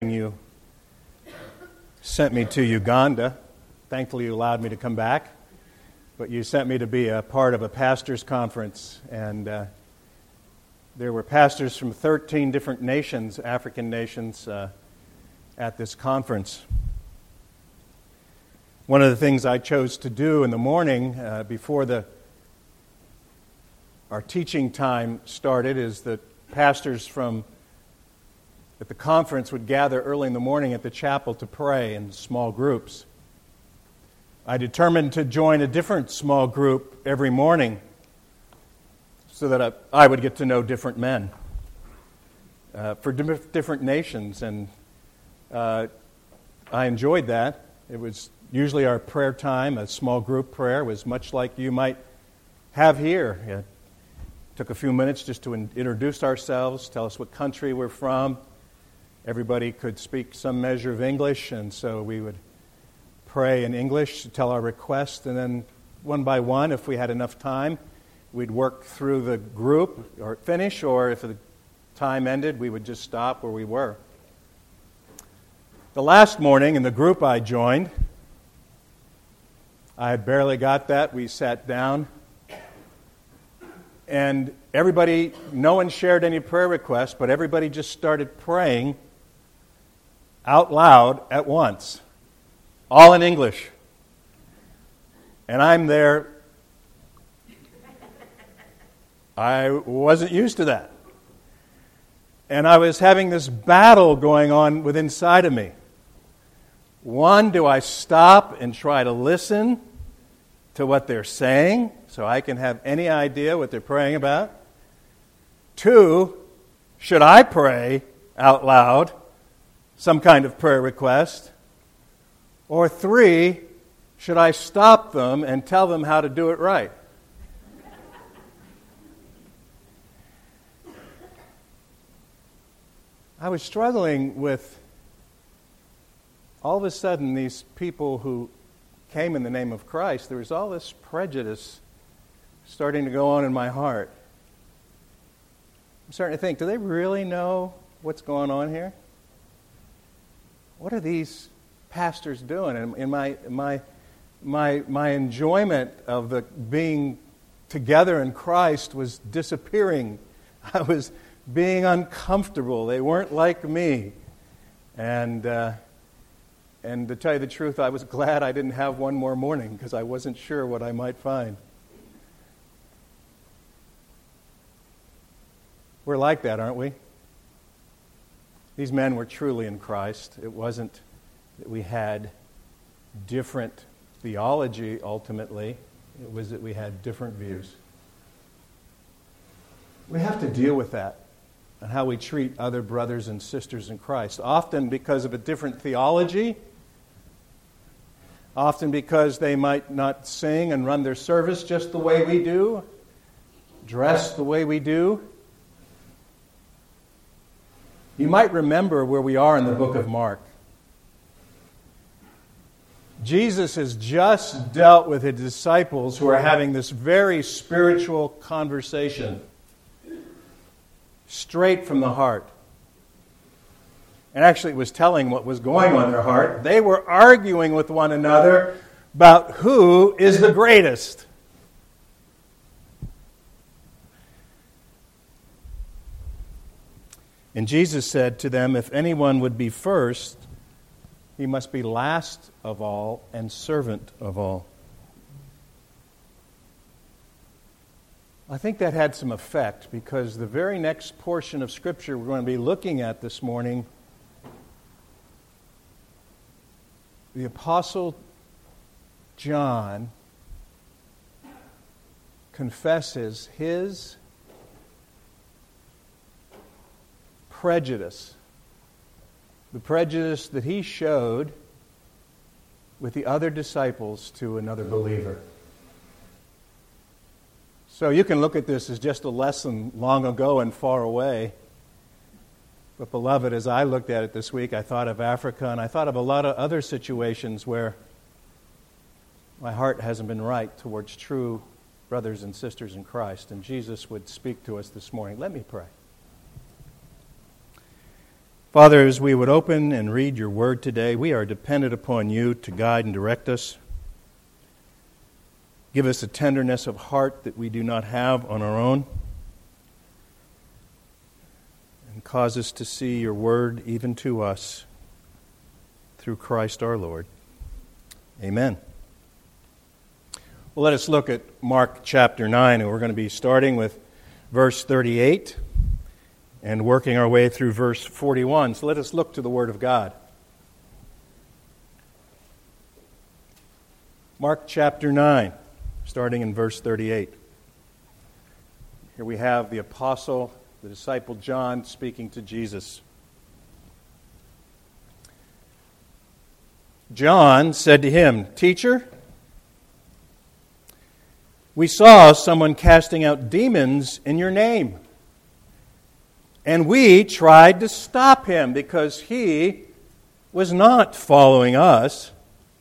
hearing you sent me to Uganda. Thankfully, you allowed me to come back. But you sent me to be a part of a pastor's conference. And there were pastors from 13 different nations, African nations, at this conference. One of the things I chose to do in the morning before our teaching time started is that pastors at the conference would gather early in the morning at the chapel to pray in small groups. I determined to join a different small group every morning so that I would get to know different men for different nations, and I enjoyed that. It was usually our prayer time, a small group prayer, was much like you might have here. It took a few minutes just to introduce ourselves, tell us what country we're from. Everybody could speak some measure of English, and so we would pray in English to tell our request, and then one by one, if we had enough time, we'd work through the group or finish, or if the time ended, we would just stop where we were. The last morning in the group I joined, I had barely got that. We sat down, and everybody, no one shared any prayer requests, but everybody just started praying out loud at once, all in English. And I'm there. I wasn't used to that. And I was having this battle going on within inside of me. One, do I stop and try to listen to what they're saying so I can have any idea what they're praying about? Two, should I pray out loud some kind of prayer request? Or three, should I stop them and tell them how to do it right? I was struggling with, all of a sudden, these people who came in the name of Christ, there was all this prejudice starting to go on in my heart. I'm starting to think, do they really know what's going on here? What are these pastors doing? And my enjoyment of the being together in Christ was disappearing. I was being uncomfortable. They weren't like me. And to tell you the truth, I was glad I didn't have one more morning because I wasn't sure what I might find. We're like that, aren't we? These men were truly in Christ. It wasn't that we had different theology ultimately. It was that we had different views. We have to deal with that and how we treat other brothers and sisters in Christ. Often because of a different theology. Often because they might not sing and run their service just the way we do. Dress the way we do. You might remember where we are in the book of Mark. Jesus has just dealt with his disciples who are having this very spiritual conversation, straight from the heart. And actually it was telling what was going on in their heart. They were arguing with one another about who is the greatest. And Jesus said to them, if anyone would be first, he must be last of all and servant of all. I think that had some effect because the very next portion of Scripture we're going to be looking at this morning, the Apostle John confesses his prejudice, the prejudice that he showed with the other disciples to another believer. So you can look at this as just a lesson long ago and far away. But beloved, as I looked at it this week, I thought of Africa and I thought of a lot of other situations where my heart hasn't been right towards true brothers and sisters in Christ. And Jesus would speak to us this morning. Let me pray. Father, as we would open and read your word today, we are dependent upon you to guide and direct us. Give us a tenderness of heart that we do not have on our own. And cause us to see your word even to us through Christ our Lord. Amen. Well, let us look at Mark chapter 9, and we're going to be starting with verse 38 and working our way through verse 41. So let us look to the Word of God. Mark chapter 9, starting in verse 38. Here we have the apostle, the disciple John, speaking to Jesus. John said to him, "Teacher, we saw someone casting out demons in your name, and we tried to stop him because he was not following us."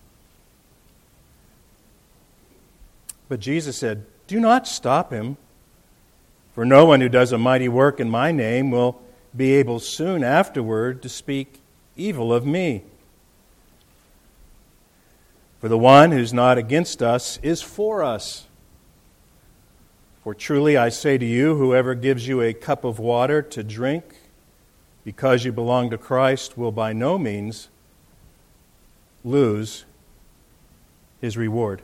But Jesus said, "Do not stop him, for no one who does a mighty work in my name will be able soon afterward to speak evil of me. For the one who's not against us is for us. For truly I say to you, whoever gives you a cup of water to drink because you belong to Christ will by no means lose his reward."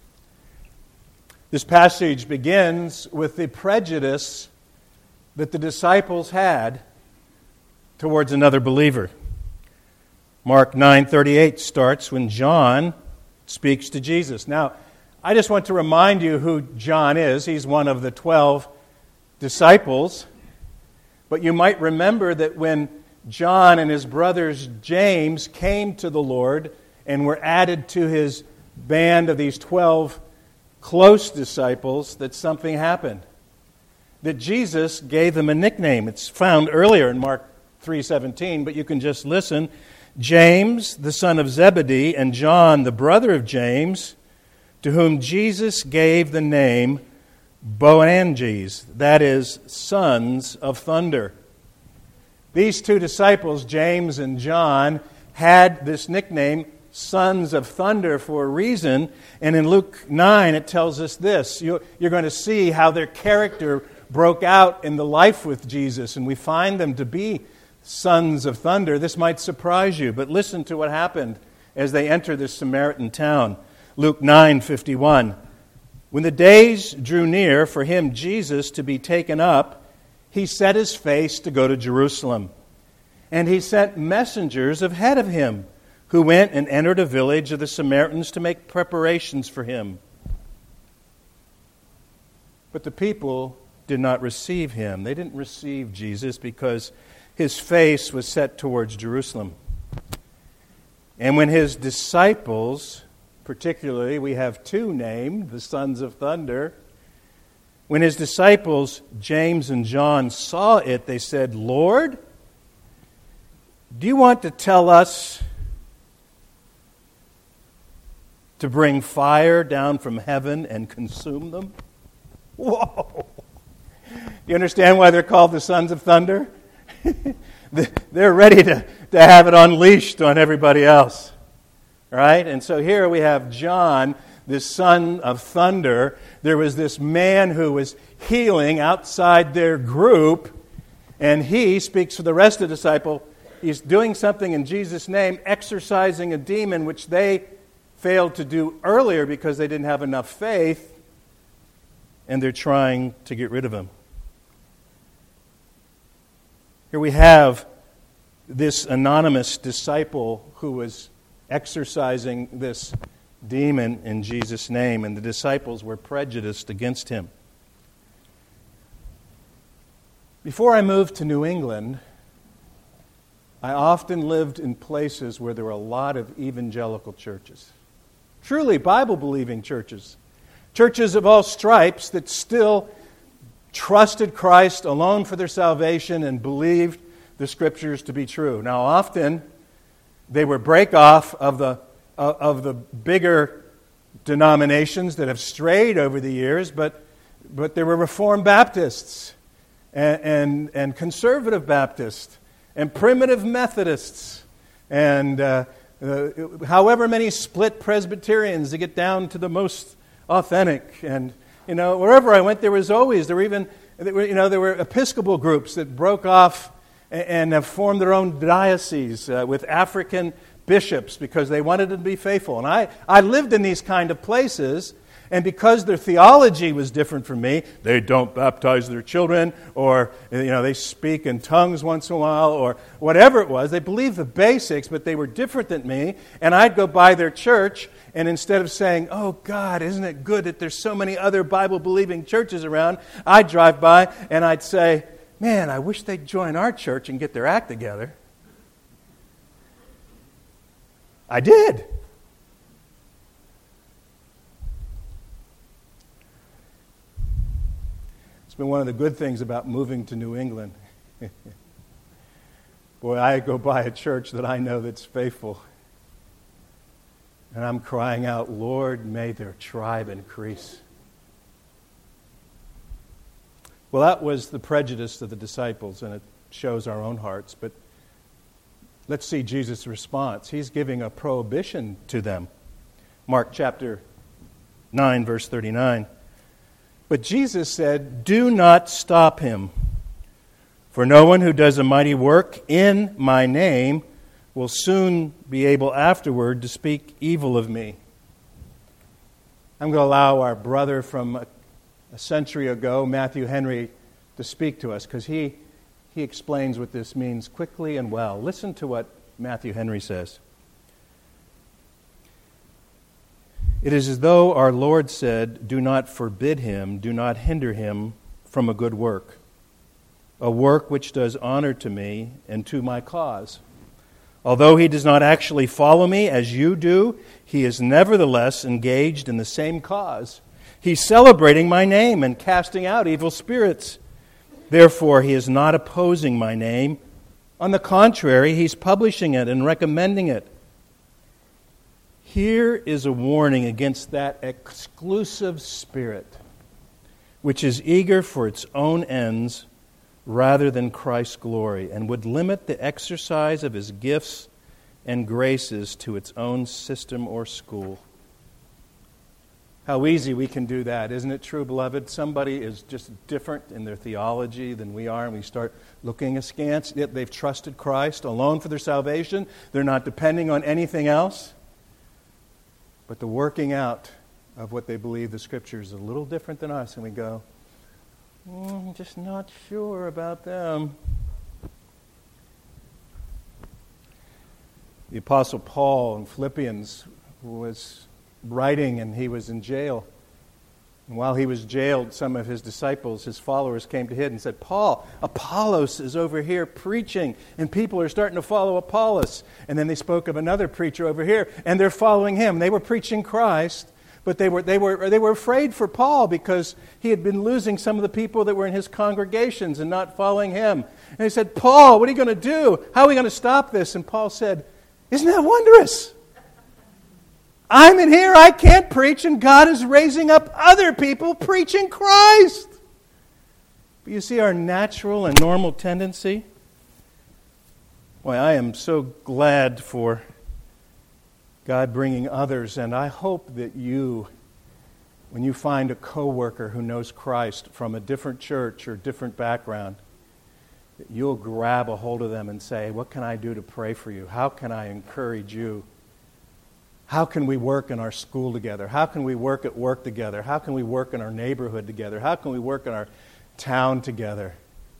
This passage begins with the prejudice that the disciples had towards another believer. Mark 9:38 starts when John speaks to Jesus. Now, I just want to remind you who John is. He's one of the 12 disciples. But you might remember that when John and his brothers James came to the Lord and were added to his band of these 12 close disciples, that something happened. That Jesus gave them a nickname. It's found earlier in Mark 3:17, but you can just listen. James, the son of Zebedee, and John, the brother of James, to whom Jesus gave the name Boanerges, that is, sons of thunder. These two disciples, James and John, had this nickname, sons of thunder, for a reason. And in Luke 9, it tells us this. You're going to see how their character broke out in the life with Jesus, and we find them to be sons of thunder. This might surprise you, but listen to what happened as they enter this Samaritan town. Luke 9:51. When the days drew near for him, Jesus, to be taken up, he set his face to go to Jerusalem. And he sent messengers ahead of him, who went and entered a village of the Samaritans to make preparations for him. But the people did not receive him. They didn't receive Jesus because his face was set towards Jerusalem. And when his disciples, particularly, we have two named, the sons of thunder. When his disciples, James and John, saw it, they said, "Lord, do you want to tell us to bring fire down from heaven and consume them?" Whoa! You understand why they're called the sons of thunder? They're ready to have it unleashed on everybody else. Right? And so here we have John, this son of thunder. There was this man who was healing outside their group, and he speaks for the rest of the disciples. He's doing something in Jesus' name, exorcising a demon, which they failed to do earlier because they didn't have enough faith, and they're trying to get rid of him. Here we have this anonymous disciple who was exorcising this demon in Jesus' name, and the disciples were prejudiced against him. Before I moved to New England, I often lived in places where there were a lot of evangelical churches. Truly Bible-believing churches. Churches of all stripes that still trusted Christ alone for their salvation and believed the Scriptures to be true. Now, often they were break-off of the bigger denominations that have strayed over the years, but there were Reformed Baptists and Conservative Baptists and primitive Methodists and however many split Presbyterians to get down to the most authentic. And, wherever I went, there were Episcopal groups that broke off and have formed their own dioceses with African bishops because they wanted to be faithful. And I lived in these kind of places, and because their theology was different from me, they don't baptize their children, or they speak in tongues once in a while, or whatever it was. They believed the basics, but they were different than me. And I'd go by their church, and instead of saying, "Oh God, isn't it good that there's so many other Bible-believing churches around?" I'd drive by and I'd say, "Man, I wish they'd join our church and get their act together." I did. It's been one of the good things about moving to New England. Boy, I go by a church that I know that's faithful. And I'm crying out, "Lord, may their tribe increase." Well, that was the prejudice of the disciples, and it shows our own hearts. But let's see Jesus' response. He's giving a prohibition to them. Mark chapter 9, verse 39. But Jesus said, "Do not stop him, for no one who does a mighty work in my name will soon be able afterward to speak evil of me." I'm going to allow our brother from a century ago, Matthew Henry, to speak to us, because he explains what this means quickly and well. Listen to what Matthew Henry says. "It is as though our Lord said, 'Do not forbid him, do not hinder him from a good work, a work which does honor to me and to my cause. Although he does not actually follow me as you do, he is nevertheless engaged in the same cause. He's celebrating my name and casting out evil spirits. Therefore, he is not opposing my name. On the contrary, he's publishing it and recommending it. Here is a warning against that exclusive spirit, which is eager for its own ends rather than Christ's glory, and would limit the exercise of his gifts and graces to its own system or school." How easy we can do that, isn't it true, beloved? Somebody is just different in their theology than we are, and we start looking askance. Yet they've trusted Christ alone for their salvation. They're not depending on anything else. But the working out of what they believe the Scripture is a little different than us, and we go, "I'm just not sure about them." The Apostle Paul in Philippians was writing, and he was in jail. And while he was jailed, some of his disciples, his followers, came to him and said, "Paul, Apollos is over here preaching, and people are starting to follow Apollos." And then they spoke of another preacher over here, and they're following him. They were preaching Christ, but they were afraid for Paul because he had been losing some of the people that were in his congregations and not following him. And they said, "Paul, what are you going to do? How are we going to stop this?" And Paul said, "Isn't that wondrous? I'm in here, I can't preach, and God is raising up other people preaching Christ." But you see our natural and normal tendency? Boy, I am so glad for God bringing others, and I hope that you, when you find a coworker who knows Christ from a different church or different background, that you'll grab a hold of them and say, "What can I do to pray for you? How can I encourage you? How can we work in our school together? How can we work at work together? How can we work in our neighborhood together? How can we work in our town together?"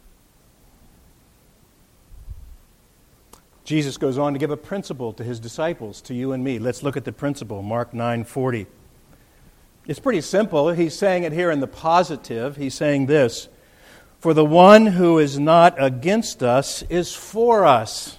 Jesus goes on to give a principle to his disciples, to you and me. Let's look at the principle, Mark 9:40. It's pretty simple. He's saying it here in the positive. He's saying this: "For the one who is not against us is for us."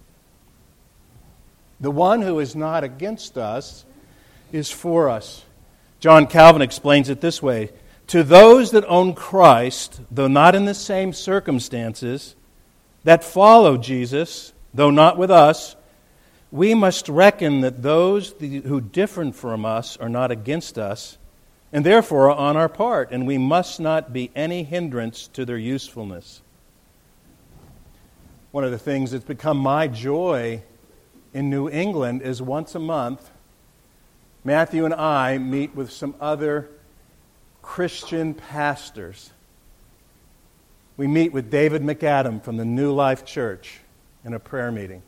The one who is not against us is for us. John Calvin explains it this way: "To those that own Christ, though not in the same circumstances, that follow Jesus, though not with us, we must reckon that those who differ from us are not against us, and therefore are on our part, and we must not be any hindrance to their usefulness." one of the things that's become my joy in New England is once a month, Matthew and I meet with some other Christian pastors. We meet with David McAdam from the New Life Church in a prayer meeting.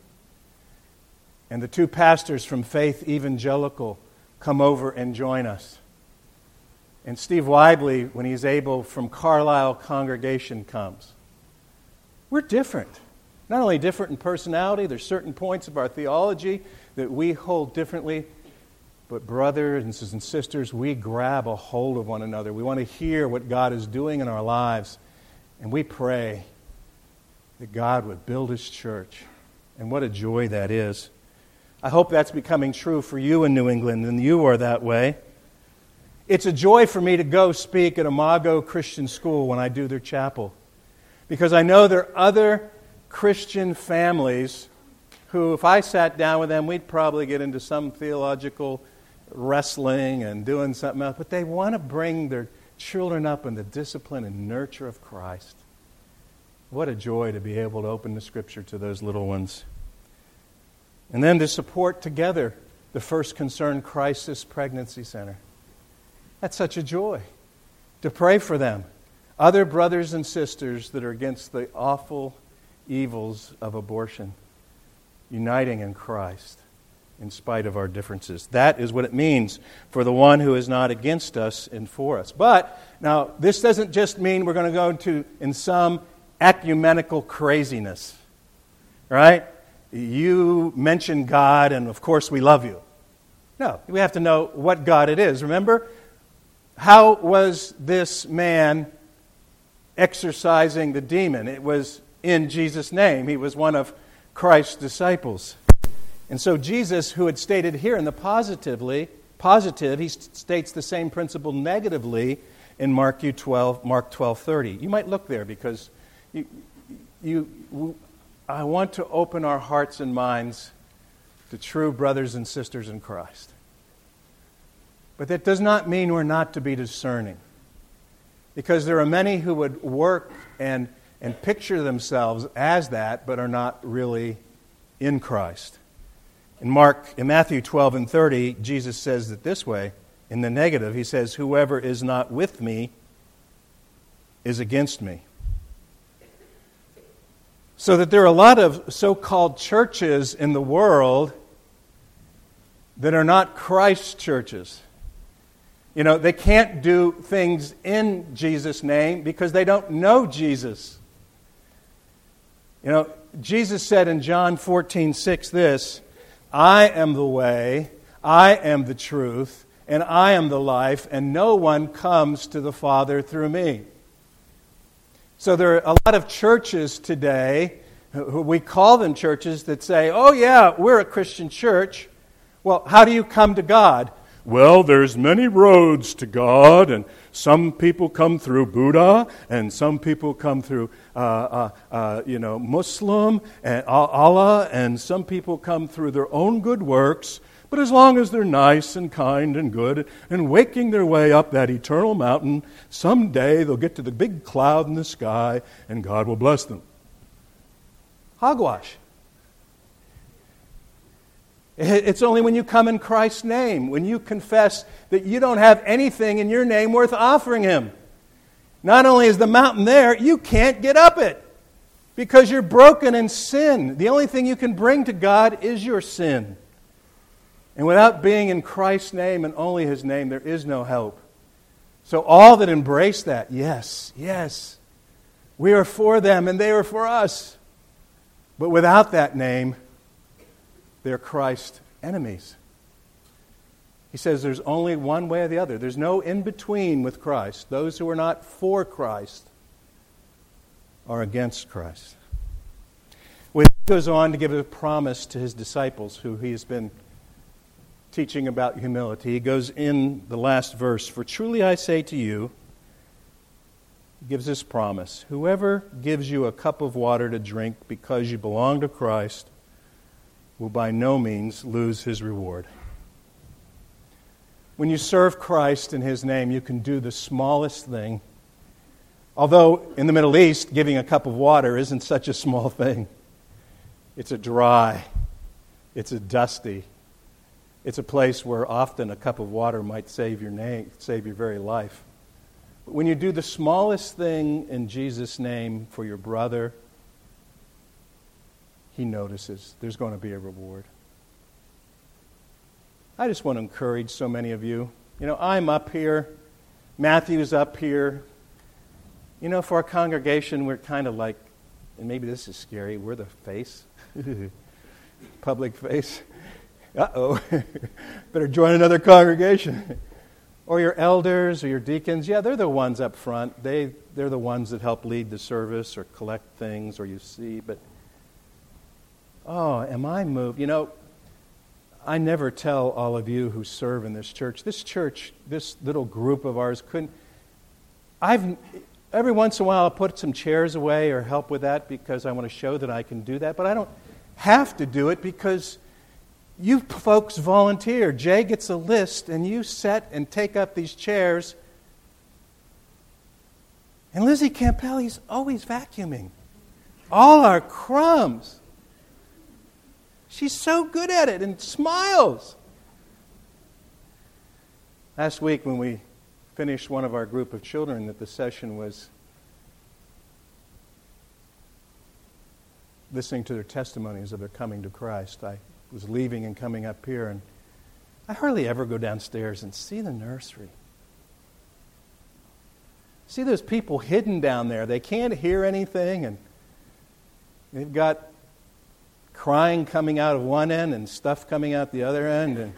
And the two pastors from Faith Evangelical come over and join us. And Steve Widley, when he's able, from Carlisle Congregation comes. We're different. Not only different in personality, there's certain points of our theology that we hold differently, but brothers and sisters, we grab a hold of one another. We want to hear what God is doing in our lives, and we pray that God would build His church. And what a joy that is. I hope that's becoming true for you in New England, and you are that way. It's a joy for me to go speak at Imago Christian School when I do their chapel, because I know there are other Christian families who, if I sat down with them, we'd probably get into some theological wrestling and doing something else, but they want to bring their children up in the discipline and nurture of Christ. What a joy to be able to open the Scripture to those little ones. And then to support together the First Concern Crisis Pregnancy Center. That's such a joy to pray for them. Other brothers and sisters that are against the awful evils of abortion, uniting in Christ in spite of our differences. That is what it means for the one who is not against us and for us. But now, this doesn't just mean we're going to go in some ecumenical craziness, right? You mention God, and of course we love you. No, we have to know what God it is. Remember, how was this man exorcising the demon? It was in Jesus' name. He was one of Christ's disciples. And so Jesus, who had stated here in the positive, he states the same principle negatively in Mark 12:30. You might look there because I want to open our hearts and minds to true brothers and sisters in Christ. But that does not mean we're not to be discerning. Because there are many who would work and picture themselves as that, but are not really in Christ. In Matthew 12:30, Jesus says it this way, in the negative. He says, "Whoever is not with me is against me." So that there are a lot of so-called churches in the world that are not Christ churches. You know, they can't do things in Jesus' name because they don't know Jesus. You know, Jesus said in John 14:6 this, "I am the way, I am the truth, and I am the life, and no one comes to the Father through me." So there are a lot of churches today, we call them churches, that say, "Oh yeah, we're a Christian church." Well, how do you come to God? Well, there's many roads to God, and some people come through Buddha, and some people come through, Muslim and Allah, and some people come through their own good works. But as long as they're nice and kind and good and waking their way up that eternal mountain, someday they'll get to the big cloud in the sky, and God will bless them. Hogwash. It's only when you come in Christ's name, when you confess that you don't have anything in your name worth offering Him. Not only is the mountain there, you can't get up it because you're broken in sin. The only thing you can bring to God is your sin. And without being in Christ's name and only His name, there is no help. So all that embrace that, yes, we are for them and they are for us. But without that name, they're Christ's enemies. He says there's only one way or the other. There's no in-between with Christ. Those who are not for Christ are against Christ. Well, he goes on to give a promise to His disciples who He has been teaching about humility. He goes in the last verse, "For truly I say to you," He gives this promise, "whoever gives you a cup of water to drink because you belong to Christ will by no means lose his reward." When you serve Christ in His name, you can do the smallest thing. Although in the Middle East, giving a cup of water isn't such a small thing. It's a dry. It's a dusty. It's a place where often a cup of water might save your very life. But when you do the smallest thing in Jesus' name for your brother, He notices. There's going to be a reward. I just want to encourage so many of you. You know, I'm up here. Matthew's up here. You know, for our congregation, we're kind of like, and maybe this is scary, we're the face. Public face. Uh-oh. Better join another congregation. Or your elders or your deacons. Yeah, they're the ones up front. They're the ones that help lead the service or collect things or you see. But, oh, am I moved? You know, I never tell all of you who serve in this church, this little group of ours every once in a while I'll put some chairs away or help with that because I want to show that I can do that. But I don't have to do it because you folks volunteer. Jay gets a list and you set and take up these chairs. And Lizzie Campelli's always vacuuming. All our crumbs. She's so good at it and smiles. Last week when we finished one of our group of children, that the session was listening to their testimonies of their coming to Christ. I was leaving and coming up here, and I hardly ever go downstairs and see the nursery. See those people hidden down there. They can't hear anything, and they've got crying coming out of one end and stuff coming out the other end. And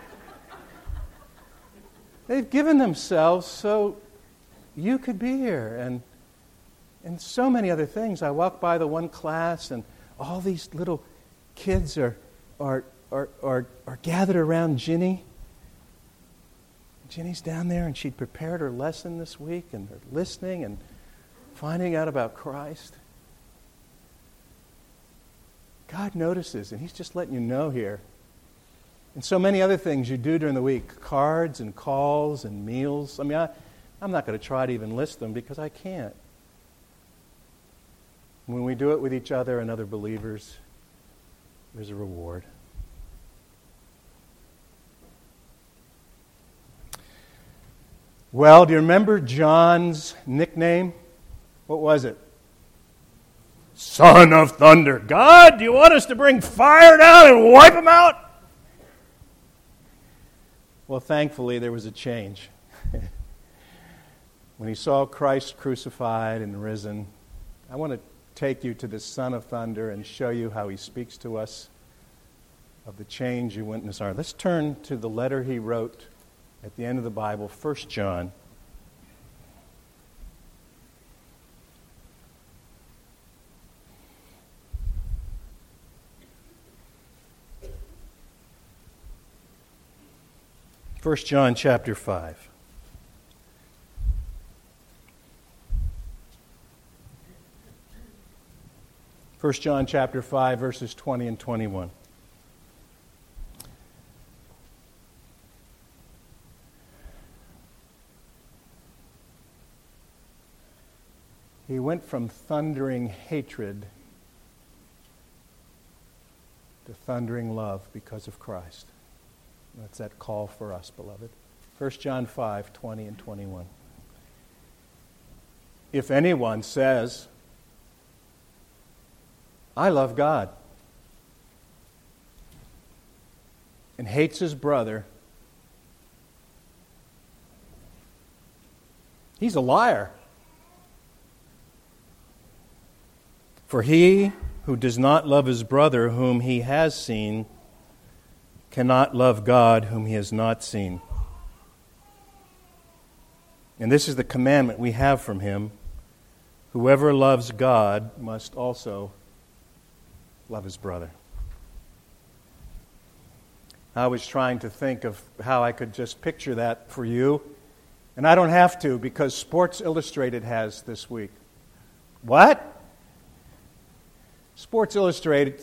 they've given themselves so you could be here. And so many other things. I walk by the one class and all these little kids are gathered around Ginny. Ginny's down there and she'd prepared her lesson this week and they're listening and finding out about Christ. God notices, and He's just letting you know here. And so many other things you do during the week, cards and calls and meals. I mean, I'm not going to try to even list them because I can't. When we do it with each other and other believers, there's a reward. Well, do you remember John's nickname? What was it? Son of Thunder. God, do you want us to bring fire down and wipe them out? Well, thankfully, there was a change. When he saw Christ crucified and risen, I want to take you to the Son of Thunder and show you how he speaks to us of the change you witness are. Let's turn to the letter he wrote at the end of the Bible, 1 John. First John chapter 5. First John chapter 5, verses 20 and 21. He went from thundering hatred to thundering love because of Christ. That's that call for us, beloved. 1 John 5, 20 and 21. If anyone says, I love God, and hates his brother, he's a liar. For he who does not love his brother whom he has seen cannot love God whom he has not seen. And this is the commandment we have from him. Whoever loves God must also love his brother. I was trying to think of how I could just picture that for you. And I don't have to because Sports Illustrated has this week. What? Sports Illustrated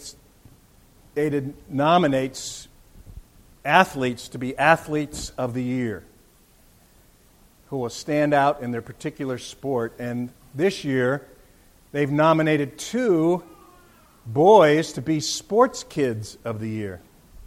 nominates athletes to be athletes of the year who will stand out in their particular sport. And this year, they've nominated 2 boys to be sports kids of the year.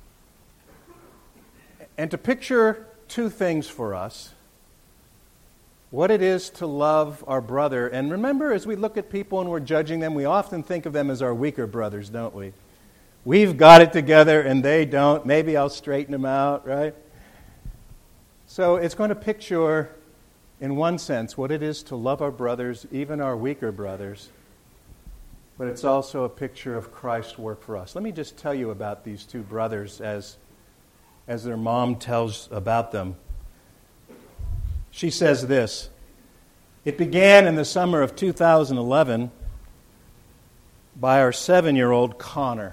And to picture two things for us: what it is to love our brother. And remember, as we look at people and we're judging them, we often think of them as our weaker brothers, don't we? We've got it together and they don't. Maybe I'll straighten them out, right? So it's going to picture, in one sense, what it is to love our brothers, even our weaker brothers. But it's also a picture of Christ's work for us. Let me just tell you about these two brothers as their mom tells about them. She says this: "It began in the summer of 2011 by our 7-year-old Connor.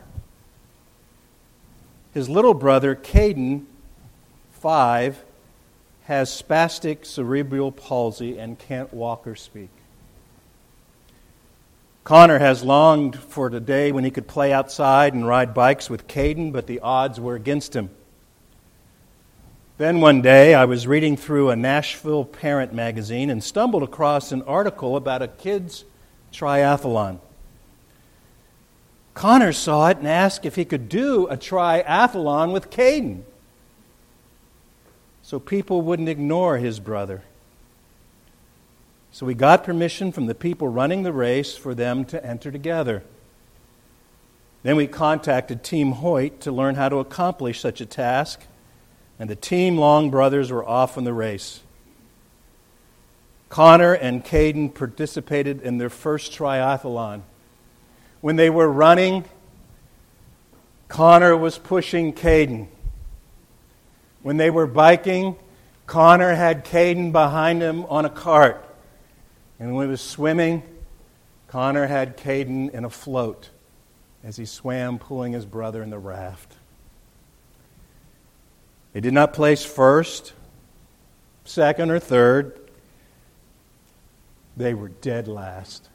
His little brother, Caden, 5, has spastic cerebral palsy and can't walk or speak. Connor has longed for the day when he could play outside and ride bikes with Caden, but the odds were against him. Then one day I was reading through a Nashville parent magazine and stumbled across an article about a kid's triathlon. Connor saw it and asked if he could do a triathlon with Caden, so people wouldn't ignore his brother. So we got permission from the people running the race for them to enter together. Then we contacted Team Hoyt to learn how to accomplish such a task, and the Team Long brothers were off in the race. Connor and Caden participated in their first triathlon. When they were running, Connor was pushing Caden. When they were biking, Connor had Caden behind him on a cart. And when he was swimming, Connor had Caden in a float as he swam, pulling his brother in the raft. They did not place first, second, or third. They were dead last.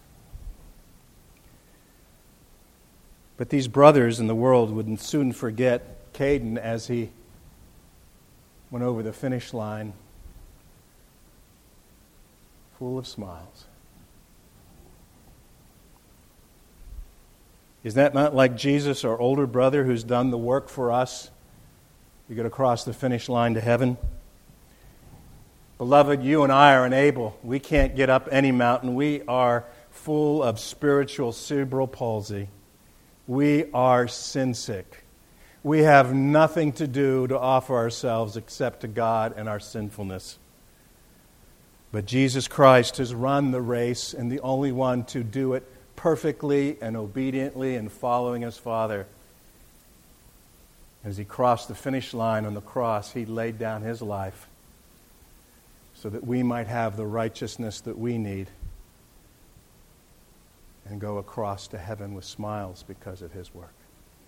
But these brothers in the world would soon forget Caden as he went over the finish line full of smiles. Is that not like Jesus, our older brother, who's done the work for us? We get across the finish line to heaven. Beloved, you and I are unable. We can't get up any mountain. We are full of spiritual cerebral palsy. We are sin sick. We have nothing to do to offer ourselves except to God and our sinfulness. But Jesus Christ has run the race, and the only one to do it perfectly and obediently and following his Father. As he crossed the finish line on the cross, he laid down his life so that we might have the righteousness that we need and go across to heaven with smiles because of his work.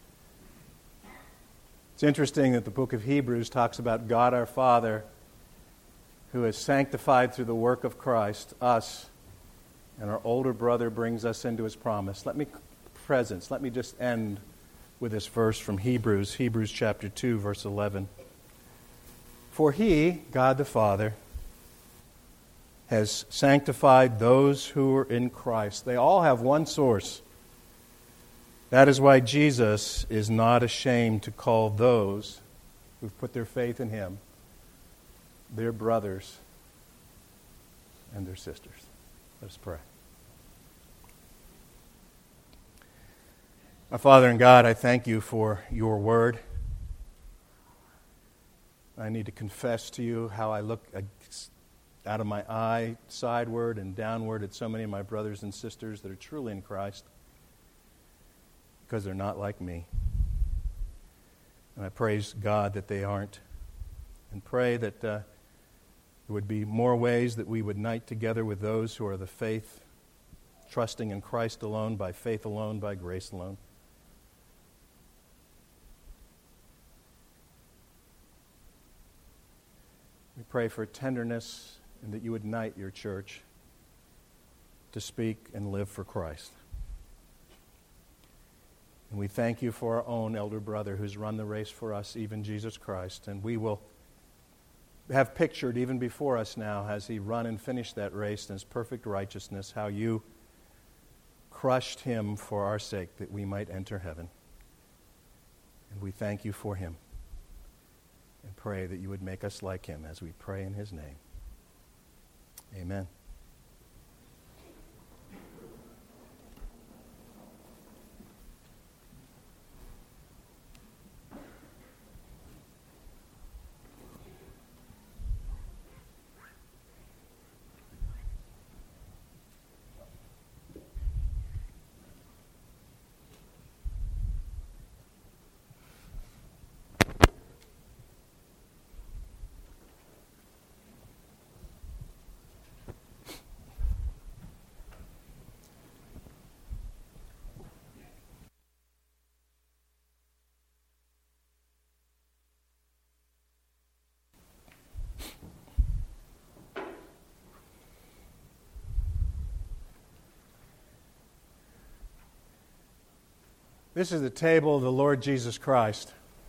It's interesting that the book of Hebrews talks about God our Father, who has sanctified through the work of Christ us, and our older brother brings us into his promise. Let me just end with this verse from Hebrews chapter 2, verse 11. For he, God the Father, has sanctified those who are in Christ. They all have one source. That is why Jesus is not ashamed to call those who've put their faith in him their brothers and their sisters. Let us pray. Our Father and God, I thank you for your word. I need to confess to you how I look out of my eye, sideward and downward at so many of my brothers and sisters that are truly in Christ because they're not like me. And I praise God that they aren't, and pray that there would be more ways that we would unite together with those who are the faith, trusting in Christ alone, by faith alone, by grace alone. We pray for tenderness and that you would unite your church to speak and live for Christ. And we thank you for our own elder brother who's run the race for us, even Jesus Christ. And we will have pictured even before us now as he run and finished that race in his perfect righteousness, how you crushed him for our sake that we might enter heaven. And we thank you for him and pray that you would make us like him as we pray in his name. Amen. This is the table of the Lord Jesus Christ.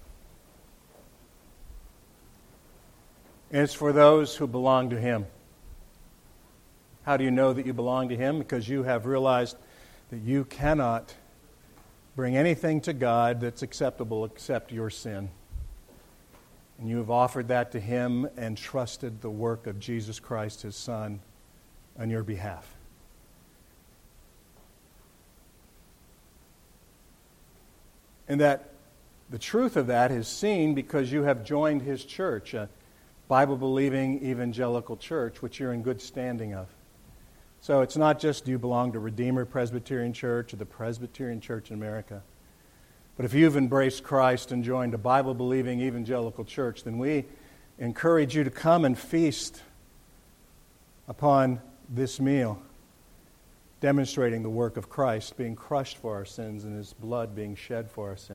And it's for those who belong to him. How do you know that you belong to him? Because you have realized that you cannot bring anything to God that's acceptable except your sin. And you have offered that to him and trusted the work of Jesus Christ, his Son, on your behalf. And that the truth of that is seen because you have joined his church, a Bible-believing evangelical church, which you're in good standing of. So it's not just do you belong to Redeemer Presbyterian Church or the Presbyterian Church in America. But if you've embraced Christ and joined a Bible-believing evangelical church, then we encourage you to come and feast upon this meal, demonstrating the work of Christ being crushed for our sins and his blood being shed for our sins.